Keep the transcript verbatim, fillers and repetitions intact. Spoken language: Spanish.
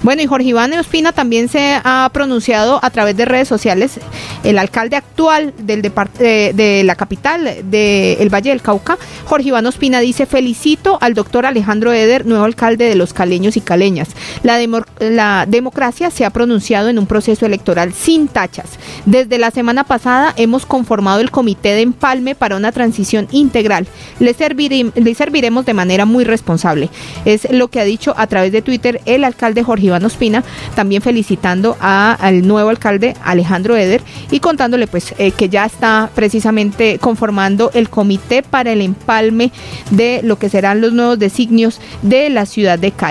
Bueno, y Jorge Iván Ospina también se ha pronunciado a través de redes sociales. El alcalde actual del depart- de, de la capital del Valle del Cauca, Jorge Iván Ospina, dice: felicito al doctor Alejandro Eder, nuevo alcalde de los caleños y caleñas. La, demo- la democracia se ha pronunciado en un proceso electoral sin tachas. Desde la semana pasada hemos conformado el comité de empalme para una transición integral. Le, servire- le serviremos de manera muy responsable. Es lo que ha dicho a través de Twitter el alcalde Jorge Iván Ospina, también felicitando a, al nuevo alcalde Alejandro Eder y contándole pues eh, que ya está precisamente conformando el comité para el empalme de lo que serán los nuevos designios de la ciudad de Cali.